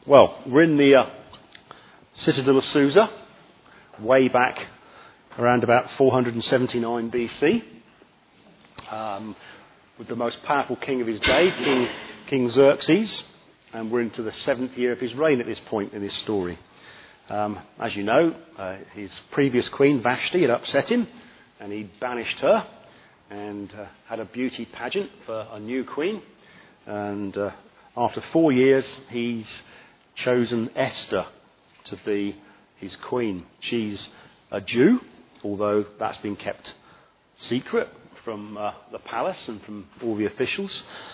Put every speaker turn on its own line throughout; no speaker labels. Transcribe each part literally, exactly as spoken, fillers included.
Well, we're in the uh, Citadel of Susa, way back around about four hundred seventy-nine B C, um, with the most powerful king of his day, King, King Xerxes, and we're into the seventh year of his reign at this point in this story. Um, as you know, uh, his previous queen, Vashti, had upset him, and he banished her, and uh, had a beauty pageant for a new queen, and uh, after four years, he's chosen Esther to be his queen. She's a Jew, although that's been kept secret from uh, the palace and from all the officials.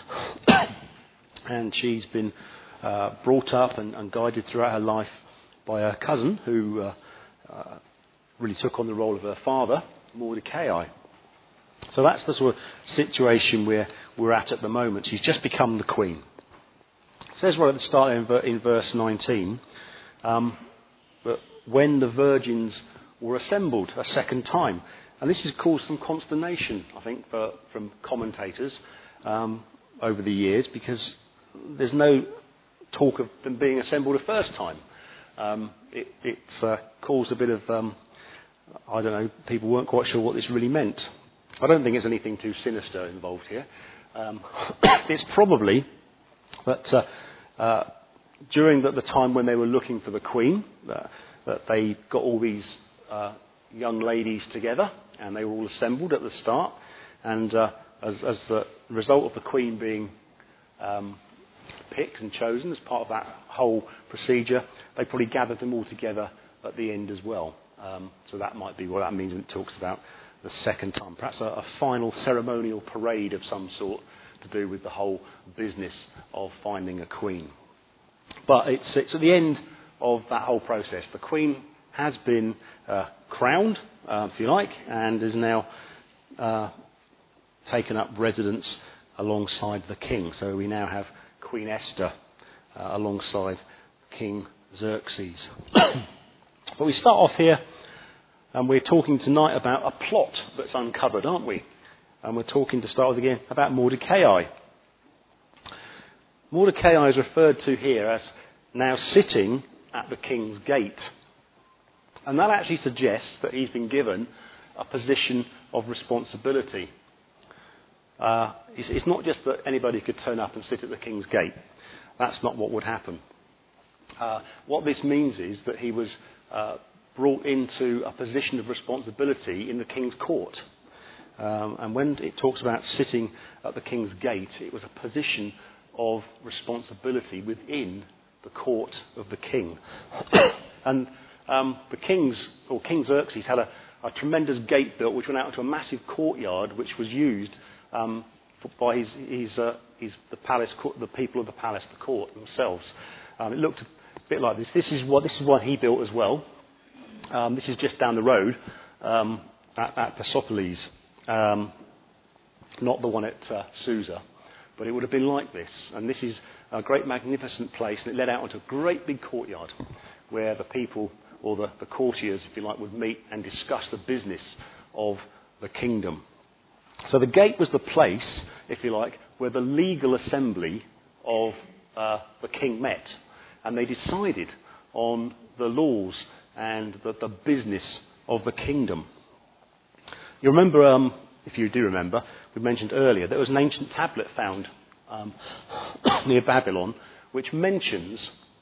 And she's been uh, brought up and, and guided throughout her life by her cousin, who uh, uh, really took on the role of her father, Mordecai. So that's the sort of situation we're, we're at at the moment. She's just become the queen. It says right at the start in, in verse nineteen, um, that when the virgins were assembled a second time. And this has caused some consternation, I think, for, from commentators um, over the years, because there's no talk of them being assembled a first time. Um, it, it's uh, caused a bit of, um, I don't know, people weren't quite sure what this really meant. I don't think there's anything too sinister involved here. Um, it's probably that uh, uh, during the, the time when they were looking for the queen, uh, that they got all these uh, young ladies together, and they were all assembled at the start. And uh, as, as the result of the queen being um, picked and chosen as part of that whole procedure, they probably gathered them all together at the end as well. Um, so that might be what that means when it talks about the second time. Perhaps a, a final ceremonial parade of some sort to do with the whole business of finding a queen. But it's, it's at the end of that whole process. The queen has been uh, crowned, uh, if you like, and is now uh, taken up residence alongside the king. So we now have Queen Esther uh, alongside King Xerxes. But we start off here, and we're talking tonight about a plot that's uncovered, aren't we? And we're talking, to start with again, about Mordecai. Mordecai is referred to here as now sitting at the king's gate. And that actually suggests that he's been given a position of responsibility. Uh, it's, it's not just that anybody could turn up and sit at the king's gate. That's not what would happen. Uh, what this means is that he was uh, brought into a position of responsibility in the king's court. Um, and when it talks about sitting at the king's gate, it was a position of responsibility within the court of the king. And um, the king's, or King Xerxes, had a, a tremendous gate built which went out into a massive courtyard which was used um, for, by his, his, uh, his, the palace, the people of the palace, the court themselves. Um, it looked a bit like this. This is what this is what he built as well. Um, this is just down the road um, at, at Persepolis, um, not the one at uh, Susa, but it would have been like this. And this is a great, magnificent place, and it led out into a great big courtyard where the people, or the, the courtiers, if you like, would meet and discuss the business of the kingdom. So the gate was the place, if you like, where the legal assembly of uh, the king met, and they decided on the laws and the, the business of the kingdom. You remember, um, if you do remember, we mentioned earlier, there was an ancient tablet found um, near Babylon which mentions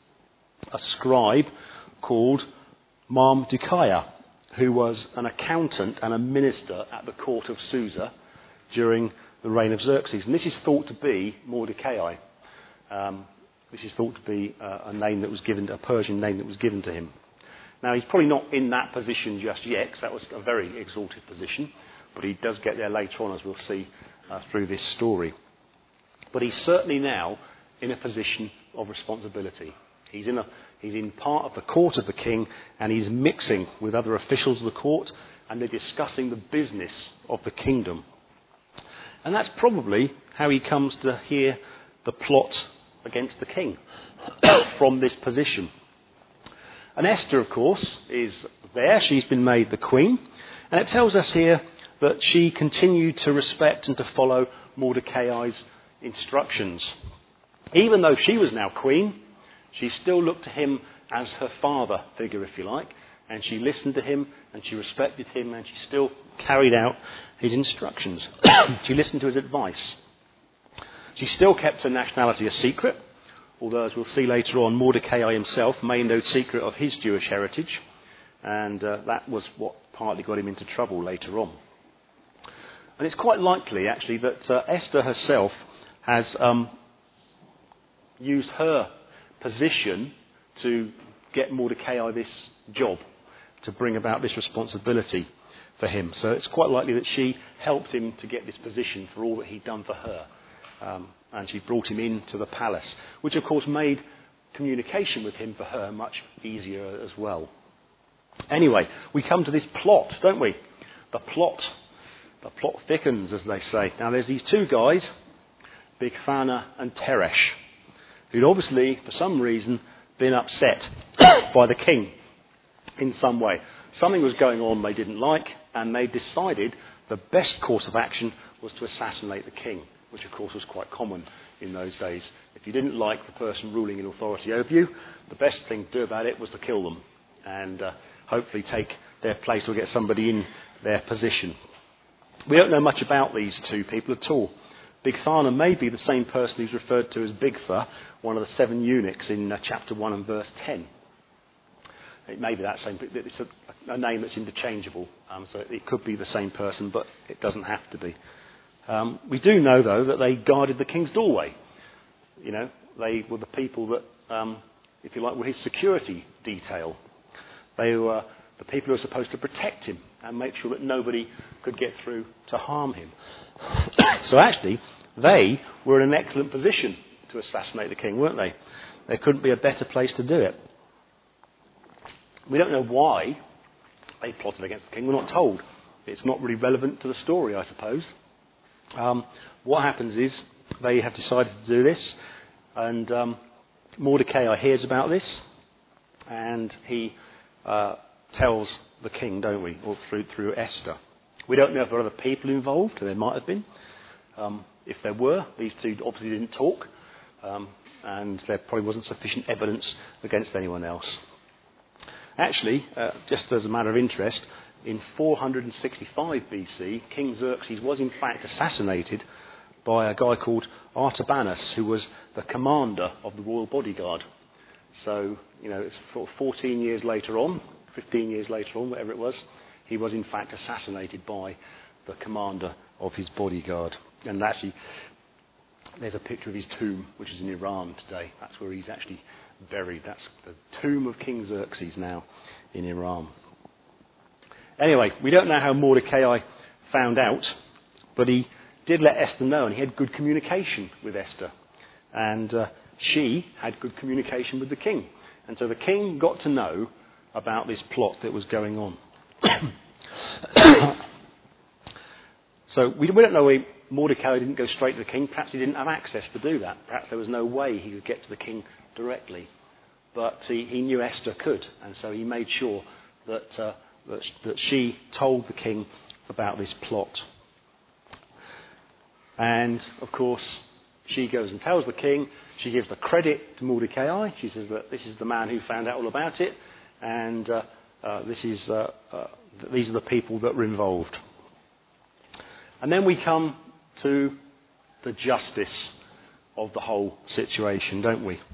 a scribe called Marmdukiah, who was an accountant and a minister at the court of Susa during the reign of Xerxes. And this is thought to be Mordecai. Um, this is thought to be uh, a name that was given, a Persian name that was given to him. Now, he's probably not in that position just yet, because that was a very exalted position, but he does get there later on, as we'll see uh, through this story. But he's certainly now in a position of responsibility. He's in, a, he's in part of the court of the king, and he's mixing with other officials of the court, and they're discussing the business of the kingdom. And that's probably how he comes to hear the plot against the king from this position. And Esther, of course, is there. She's been made the queen. And it tells us here that she continued to respect and to follow Mordecai's instructions. Even though she was now queen, She still looked to him as her father figure, if you like, and she listened to him and she respected him and she still carried out his instructions. She listened to his advice. She still kept her nationality a secret, although, as we'll see later on, Mordecai himself made no secret of his Jewish heritage, and uh, that was what partly got him into trouble later on. And it's quite likely, actually, that uh, Esther herself has um, used her position to get Mordecai this job, to bring about this responsibility for him. So it's quite likely that she helped him to get this position for all that he'd done for her. Um, and she brought him into the palace, which of course made communication with him for her much easier as well. Anyway, we come to this plot, don't we? The plot. The plot thickens, as they say. Now there's these two guys, Bigthana and Teresh, who'd obviously, for some reason, been upset by the king in some way. Something was going on they didn't like, and they decided the best course of action was to assassinate the king, which of course was quite common in those days. If you didn't like the person ruling in authority over you, the best thing to do about it was to kill them and uh, hopefully take their place or get somebody in their position. We don't know much about these two people at all. Bigthana may be the same person who's referred to as Bigtha, one of the seven eunuchs in uh, chapter one and verse ten. It may be that same, it's a, a name that's interchangeable, um, so it could be the same person, but it doesn't have to be. Um, we do know, though, that they guarded the king's doorway. You know, they were the people that, um, if you like, were his security detail. They were the people who were supposed to protect him and make sure that nobody could get through to harm him. So actually, they were in an excellent position to assassinate the king, weren't they? There couldn't be a better place to do it. We don't know why they plotted against the king. We're not told. It's not really relevant to the story, I suppose. Um, what happens is they have decided to do this, and um, Mordecai hears about this, and he uh, tells the king, don't we, or through, through Esther. We don't know if there are other people involved, there might have been. Um, if there were, these two obviously didn't talk, um, and there probably wasn't sufficient evidence against anyone else. Actually, uh, just as a matter of interest, in four hundred sixty-five B C, King Xerxes was in fact assassinated by a guy called Artabanus, who was the commander of the royal bodyguard. So, you know, it's fourteen years later on, fifteen years later on, whatever it was, he was in fact assassinated by the commander of his bodyguard. And actually, there's a picture of his tomb, which is in Iran today. That's where he's actually buried. That's the tomb of King Xerxes now in Iran. Anyway, we don't know how Mordecai found out, but he did let Esther know, and he had good communication with Esther. And uh, she had good communication with the king. And so the king got to know about this plot that was going on. So we, we don't know why Mordecai didn't go straight to the king. Perhaps he didn't have access to do that. Perhaps there was no way he could get to the king directly. But he, he knew Esther could, and so he made sure that, uh, that, that she told the king about this plot. And, of course, she goes and tells the king. She gives the credit to Mordecai. She says that this is the man who found out all about it, and uh, uh, this is uh, uh, these are the people that were involved. And then we come to the justice of the whole situation, don't we?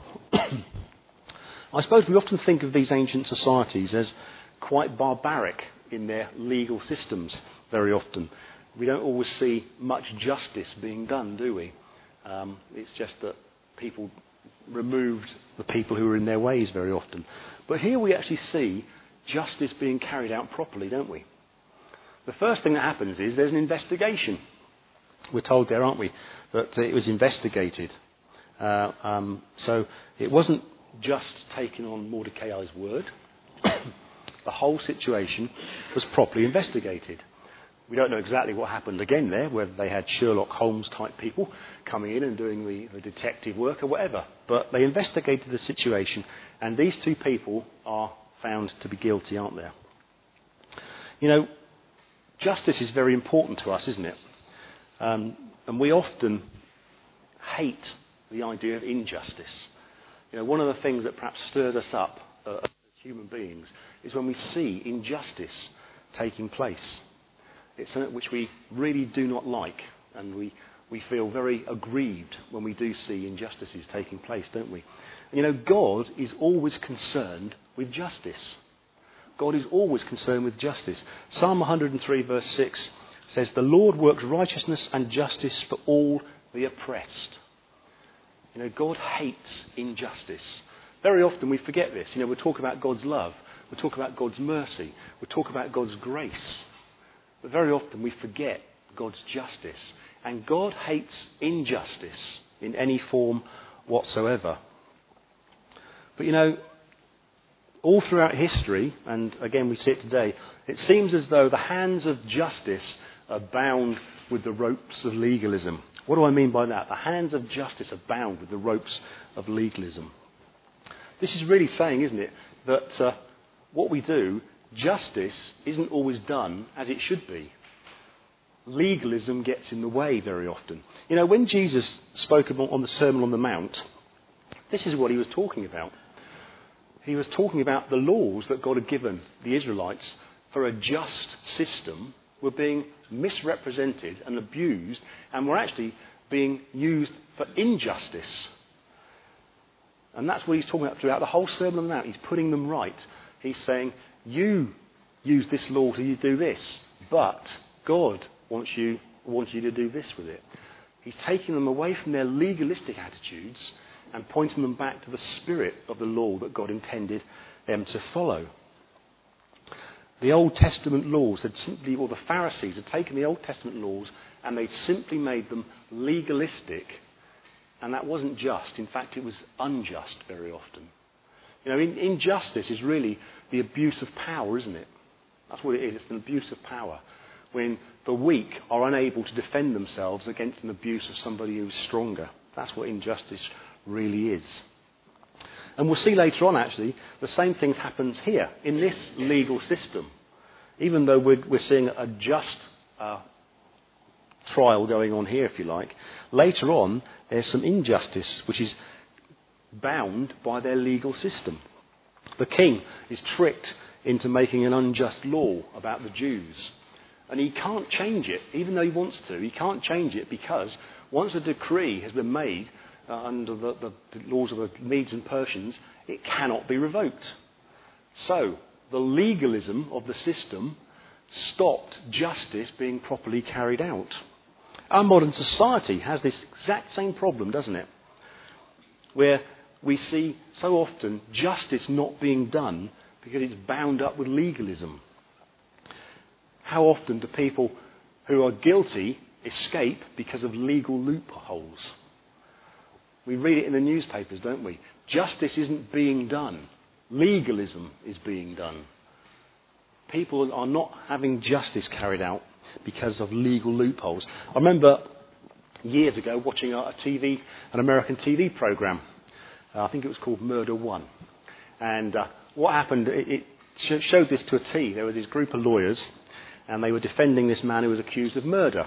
I suppose we often think of these ancient societies as quite barbaric in their legal systems very often. We don't always see much justice being done, do we? Um, it's just that people removed the people who were in their ways very often. But here we actually see justice being carried out properly, don't we? The first thing that happens is there's an investigation. We're told there, aren't we, that it was investigated. Uh, um, so it wasn't just taken on Mordecai's word. The whole situation was properly investigated. We don't know exactly what happened again there, whether they had Sherlock Holmes type people coming in and doing the, the detective work or whatever. But they investigated the situation, and these two people are found to be guilty, aren't they? You know, justice is very important to us, isn't it? Um, and we often hate the idea of injustice. You know, one of the things that perhaps stirs us up uh, as human beings is when we see injustice taking place. It's something which we really do not like, and we, we feel very aggrieved when we do see injustices taking place, don't we? And, you know, God is always concerned with justice. God is always concerned with justice. Psalm one hundred three verse six says, "The Lord works righteousness and justice for all the oppressed." You know, God hates injustice. Very often we forget this. You know, we talk about God's love. We talk about God's mercy. We talk about God's grace. But very often we forget God's justice. And God hates injustice in any form whatsoever. But you know, all throughout history, and again we see it today, it seems as though the hands of justice are bound with the ropes of legalism. What do I mean by that? The hands of justice are bound with the ropes of legalism. This is really saying, isn't it, that uh, what we do, justice isn't always done as it should be. Legalism gets in the way very often. You know, when Jesus spoke about on the Sermon on the Mount, this is what he was talking about. He was talking about the laws that God had given the Israelites for a just system were being misrepresented and abused and were actually being used for injustice. And that's what he's talking about throughout the whole Sermon on the Mount. He's putting them right. He's saying, you use this law to do this, but God wants you, wants you to do this with it. He's taking them away from their legalistic attitudes and pointing them back to the spirit of the law that God intended them to follow. The Old Testament laws had simply, or the Pharisees had taken the Old Testament laws and they'd simply made them legalistic, and that wasn't just. In fact, it was unjust very often. You know, in, injustice is really the abuse of power, isn't it? That's what it is. It's an abuse of power. When the weak are unable to defend themselves against an abuse of somebody who's stronger. That's what injustice really is. And we'll see later on, actually, the same thing happens here, in this legal system. Even though we're, we're seeing a just uh, trial going on here, if you like, later on, there's some injustice which is bound by their legal system. The king is tricked into making an unjust law about the Jews. And he can't change it, even though he wants to. He can't change it because once a decree has been made Uh, under the, the, the laws of the Medes and Persians, it cannot be revoked. So, the legalism of the system stopped justice being properly carried out. Our modern society has this exact same problem, doesn't it? Where we see so often justice not being done because it's bound up with legalism. How often do people who are guilty escape because of legal loopholes? We read it in the newspapers, don't we? Justice isn't being done. Legalism is being done. People are not having justice carried out because of legal loopholes. I remember years ago watching a T V, an American T V program. Uh, I think it was called Murder One. And uh, what happened, it, it sh- showed this to a T. There was this group of lawyers, and they were defending this man who was accused of murder.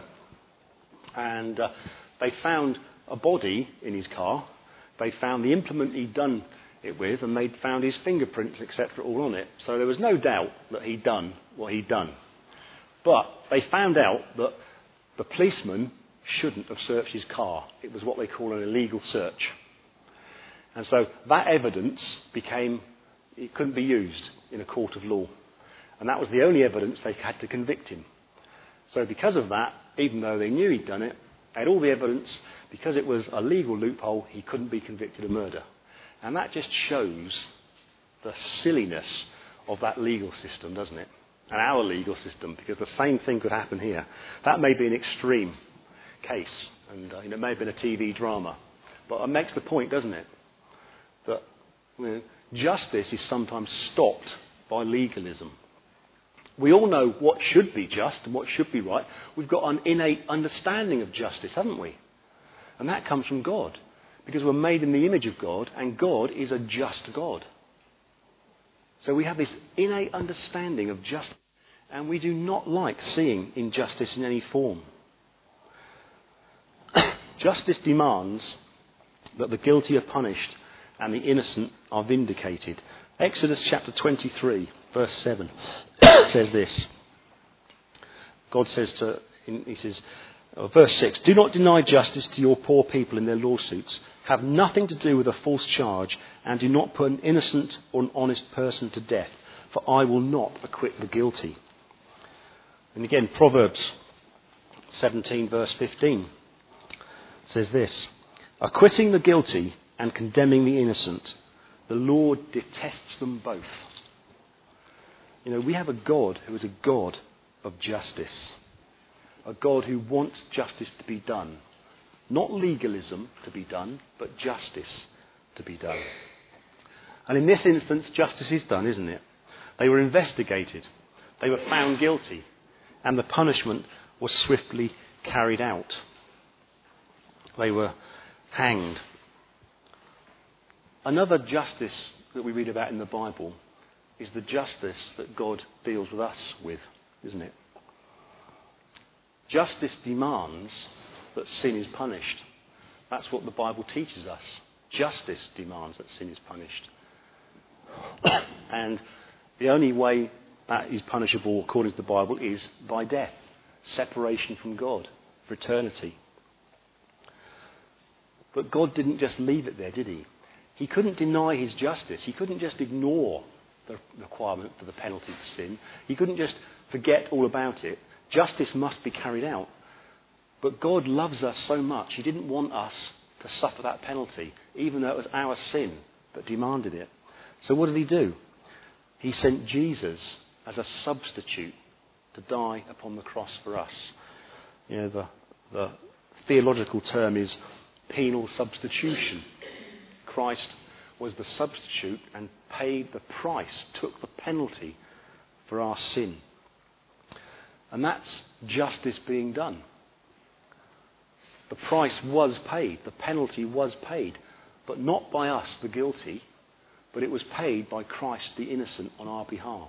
And uh, they found a body in his car. They found the implement he'd done it with, and they'd found his fingerprints, et cetera, all on it. So there was no doubt that he'd done what he'd done. But they found out that the policeman shouldn't have searched his car. It was what they call an illegal search. And so that evidence became, it couldn't be used in a court of law. And that was the only evidence they had to convict him. So because of that, even though they knew he'd done it, they had all the evidence. Because it was a legal loophole, he couldn't be convicted of murder. And that just shows the silliness of that legal system, doesn't it? And our legal system, because the same thing could happen here. That may be an extreme case, and uh, you know, it may have been a T V drama. But it makes the point, doesn't it? That you know, justice is sometimes stopped by legalism. We all know what should be just and what should be right. We've got an innate understanding of justice, haven't we? And that comes from God, because we're made in the image of God, and God is a just God. So we have this innate understanding of justice, and we do not like seeing injustice in any form. Justice demands that the guilty are punished and the innocent are vindicated. Exodus chapter twenty-three, verse seven says this. God says to, he says, uh, verse six, "Do not deny justice to your poor people in their lawsuits. Have nothing to do with a false charge, and do not put an innocent or an honest person to death, for I will not acquit the guilty." And again, Proverbs seventeen, verse fifteen says this, "Acquitting the guilty and condemning the innocent, the Lord detests them both." You know, we have a God who is a God of justice. A God who wants justice to be done. Not legalism to be done, but justice to be done. And in this instance, justice is done, isn't it? They were investigated. They were found guilty. And the punishment was swiftly carried out. They were hanged. Another justice that we read about in the Bible is the justice that God deals with us with, isn't it? Justice demands that sin is punished. That's what the Bible teaches us. Justice demands that sin is punished. And the only way that is punishable, according to the Bible, is by death. Separation from God for eternity. But God didn't just leave it there, did he? He couldn't deny his justice. He couldn't just ignore the requirement for the penalty for sin. He couldn't just forget all about it. Justice must be carried out. But God loves us so much, he didn't want us to suffer that penalty, even though it was our sin that demanded it. So what did he do? He sent Jesus as a substitute to die upon the cross for us. You know, the, the theological term is penal substitution. Christ was the substitute and paid the price, took the penalty for our sin. And that's justice being done. The price was paid, the penalty was paid, but not by us, the guilty, but it was paid by Christ, the innocent, on our behalf.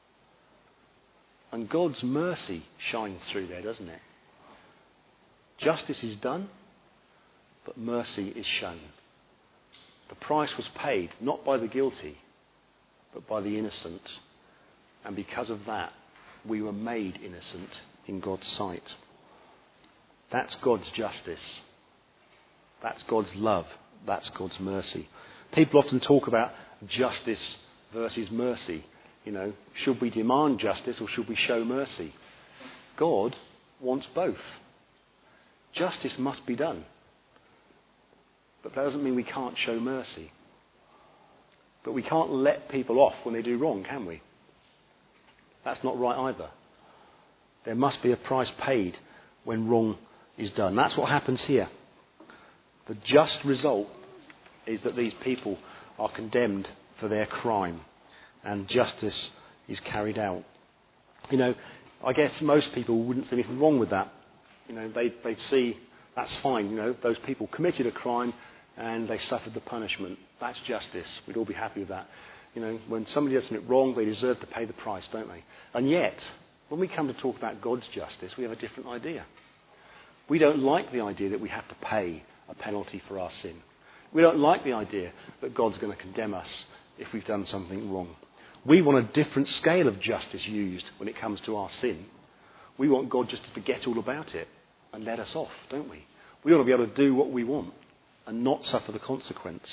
And God's mercy shines through there, doesn't it? Justice is done, but mercy is shown. The price was paid, not by the guilty, but by the innocent. And because of that, we were made innocent in God's sight. That's God's justice. That's God's love. That's God's mercy. People often talk about justice versus mercy. You know, should we demand justice or should we show mercy? God wants both. Justice must be done. But that doesn't mean we can't show mercy. But we can't let people off when they do wrong, can we? That's not right either. There must be a price paid when wrong is done. That's what happens here. The just result is that these people are condemned for their crime and justice is carried out. You know, I guess most people wouldn't see anything wrong with that. You know, they'd, they'd see that's fine. You know, those people committed a crime and they suffered the punishment. That's justice. We'd all be happy with that. You know, when somebody does something wrong, they deserve to pay the price, don't they? And yet, when we come to talk about God's justice, we have a different idea. We don't like the idea that we have to pay a penalty for our sin. We don't like the idea that God's going to condemn us if we've done something wrong. We want a different scale of justice used when it comes to our sin. We want God just to forget all about it and let us off, don't we? We want to be able to do what we want and not suffer the consequence.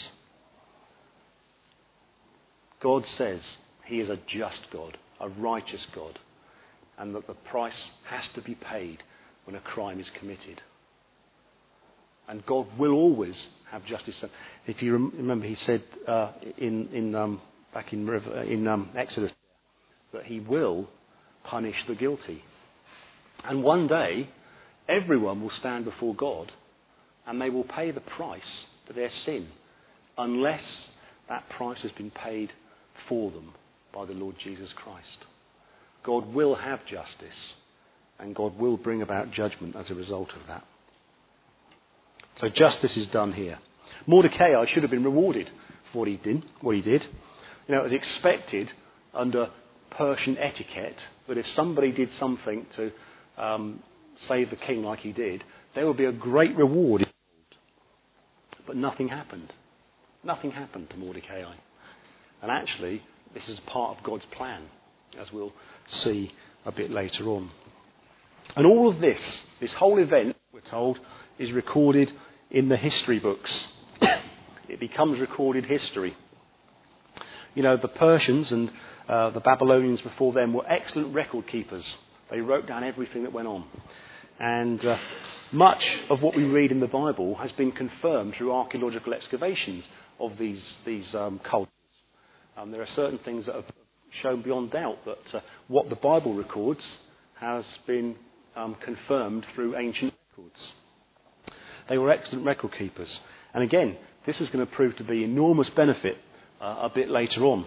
God says he is a just God, a righteous God, and that the price has to be paid when a crime is committed. And God will always have justice. If you remember, he said uh, in, in um, back in, in um, Exodus that he will punish the guilty. And one day, everyone will stand before God and they will pay the price for their sin, unless that price has been paid for them by the Lord Jesus Christ. God will have justice, and God will bring about judgment as a result of that. So justice is done here. Mordecai should have been rewarded for what he did. What he did. You know, it was expected under Persian etiquette that if somebody did something to um, save the king like he did, there would be a great reward. But nothing happened. Nothing happened to Mordecai. And actually, this is part of God's plan, as we'll see a bit later on. And all of this, this whole event, we're told, is recorded in the history books. It becomes recorded history. You know, the Persians and uh, the Babylonians before them were excellent record keepers. They wrote down everything that went on. And uh, much of what we read in the Bible has been confirmed through archaeological excavations of these, these um, cultures. Um, there are certain things that have shown beyond doubt that uh, what the Bible records has been um, confirmed through ancient records. They were excellent record keepers. And again, this was going to prove to be enormous benefit uh, a bit later on.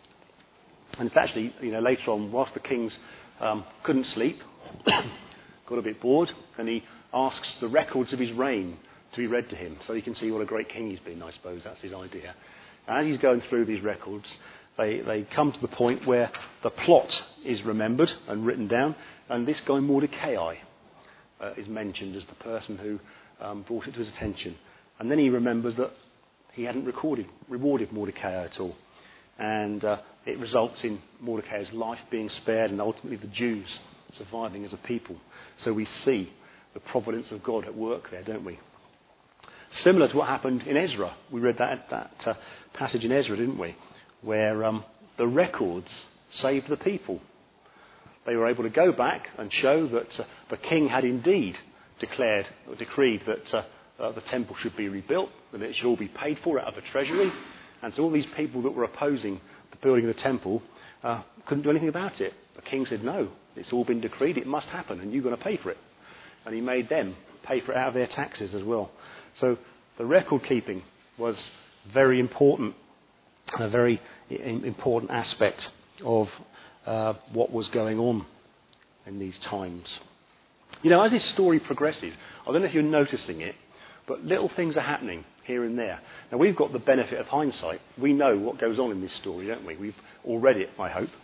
And it's actually, you know, later on, whilst the kings um, couldn't sleep, got a bit bored, and he asks the records of his reign to be read to him, so he can see what a great king he's been, I suppose. That's his idea. And as he's going through these records, they, they come to the point where the plot is remembered and written down, and this guy Mordecai uh, is mentioned as the person who um, brought it to his attention. And then he remembers that he hadn't recorded, rewarded Mordecai at all. And uh, it results in Mordecai's life being spared and ultimately the Jews surviving as a people. So we see the providence of God at work there, don't we? Similar to what happened in Ezra. We read that, that uh, passage in Ezra, didn't we? Where um, the records saved the people. They were able to go back and show that uh, the king had indeed declared or decreed that uh, uh, the temple should be rebuilt, that it should all be paid for out of the treasury. And so all these people that were opposing the building of the temple uh, couldn't do anything about it. The king said, no, it's all been decreed, it must happen, and you're going to pay for it. And he made them pay for it out of their taxes as well. So the record keeping was very important, a very important aspect of uh, what was going on in these times. You know, as this story progresses, I don't know if you're noticing it, but little things are happening here and there. Now, we've got the benefit of hindsight. We know what goes on in this story, don't we? We've all read it, I hope.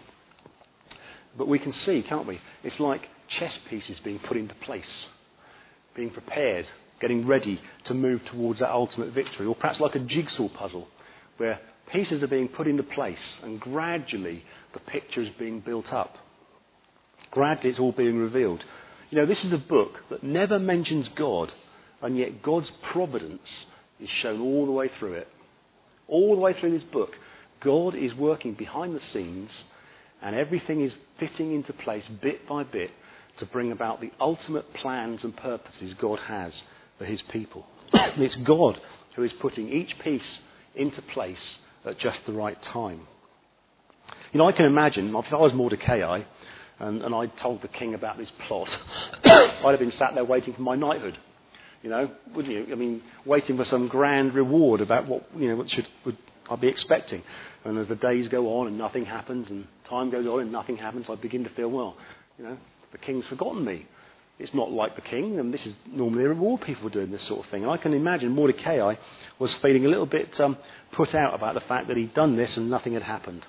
But we can see, can't we? It's like chess pieces being put into place, being prepared, getting ready to move towards that ultimate victory. Or perhaps like a jigsaw puzzle, where pieces are being put into place and gradually the picture is being built up. Gradually it's all being revealed. You know, this is a book that never mentions God, and yet God's providence is shown all the way through it. All the way through this book, God is working behind the scenes, and everything is fitting into place bit by bit to bring about the ultimate plans and purposes God has for his people. And it's God who is putting each piece into place at just the right time. You know, I can imagine, if I was Mordecai and, and I told the king about this plot, I'd have been sat there waiting for my knighthood. You know, wouldn't you? I mean, waiting for some grand reward about what, you know, what should would I'd be expecting. And as the days go on and nothing happens, and time goes on and nothing happens, I begin to feel, well, you know, the king's forgotten me. It's not like the king, and this is normally a reward people for doing this sort of thing. And I can imagine Mordecai was feeling a little bit um, put out about the fact that he'd done this and nothing had happened.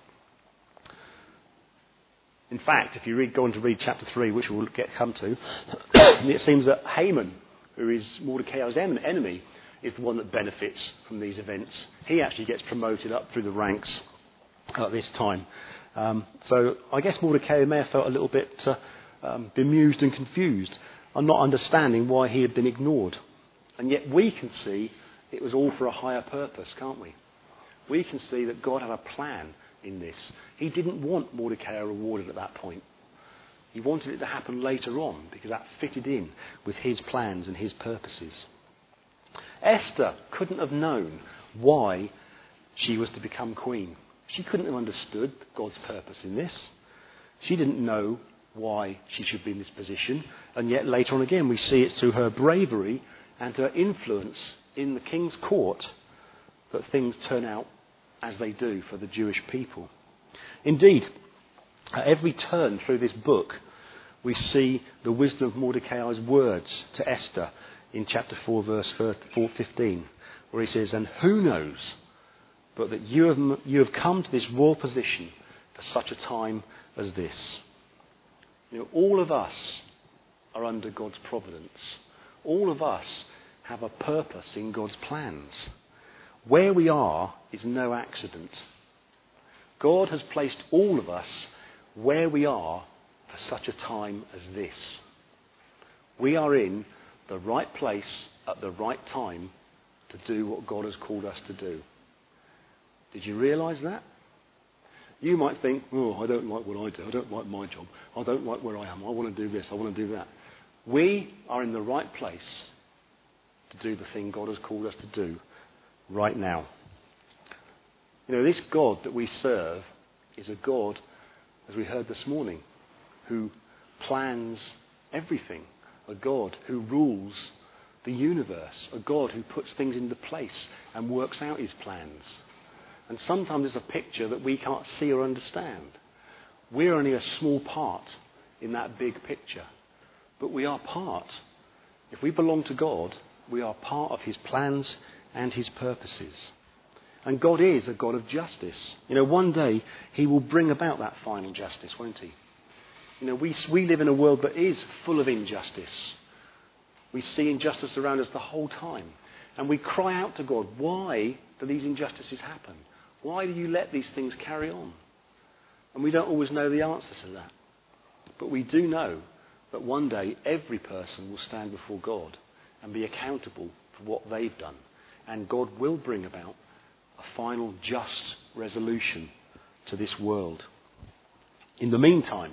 In fact, if you read, go on to read chapter three, which we'll get come to, it seems that Haman, who is Mordecai's enemy, is the one that benefits from these events. He actually gets promoted up through the ranks at this time. Um, so I guess Mordecai may have felt a little bit uh, um, bemused and confused and not understanding why he had been ignored. And yet we can see it was all for a higher purpose, can't we? We can see that God had a plan in this. He didn't want Mordecai rewarded at that point. He wanted it to happen later on because that fitted in with his plans and his purposes. Esther couldn't have known why she was to become queen. She couldn't have understood God's purpose in this. She didn't know why she should be in this position. And yet later on again we see it through her bravery and her influence in the king's court that things turn out as they do for the Jewish people. Indeed, at every turn through this book, we see the wisdom of Mordecai's words to Esther in chapter four, verse four fifteen, where he says, "And who knows but that you have, you have come to this royal position for such a time as this." You know, all of us are under God's providence. All of us have a purpose in God's plans. Where we are is no accident. God has placed all of us where we are for such a time as this. We are in the right place at the right time to do what God has called us to do. Did you realise that? You might think, oh, I don't like what I do. I don't like my job. I don't like where I am. I want to do this. I want to do that. We are in the right place to do the thing God has called us to do right now. You know, this God that we serve is a God, as we heard this morning, who plans everything. A God who rules the universe. A God who puts things into place and works out his plans. And sometimes it's a picture that we can't see or understand. We're only a small part in that big picture. But we are part. If we belong to God, we are part of his plans and his purposes. And God is a God of justice. You know, one day he will bring about that final justice, won't he? You know, we, we live in a world that is full of injustice. We see injustice around us the whole time. And we cry out to God, why do these injustices happen? Why do you let these things carry on? And we don't always know the answer to that. But we do know that one day every person will stand before God and be accountable for what they've done. And God will bring about a final just resolution to this world. In the meantime,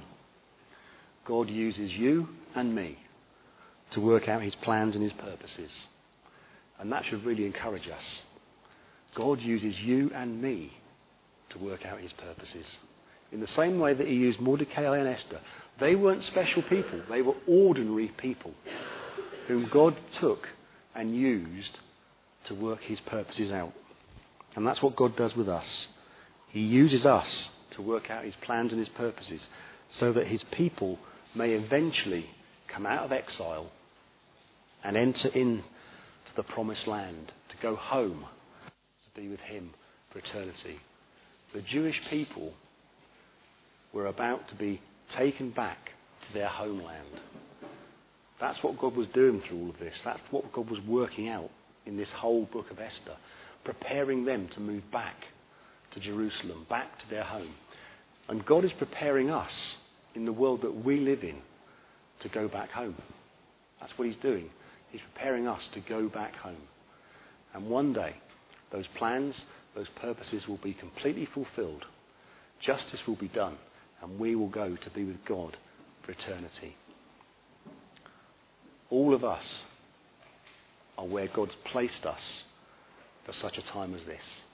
God uses you and me to work out his plans and his purposes. And that should really encourage us. God uses you and me to work out his purposes. In the same way that he used Mordecai and Esther. They weren't special people. They were ordinary people whom God took and used to work his purposes out. And that's what God does with us. He uses us to work out his plans and his purposes so that his people may eventually come out of exile and enter into the promised land, to go home, to be with him for eternity. The Jewish people were about to be taken back to their homeland. That's what God was doing through all of this. That's what God was working out in this whole book of Esther, preparing them to move back to Jerusalem, back to their home. And God is preparing us in the world that we live in to go back home. That's what he's doing. He's preparing us to go back home. And one day, those plans, those purposes will be completely fulfilled. Justice will be done, and we will go to be with God for eternity. All of us are where God's placed us for such a time as this.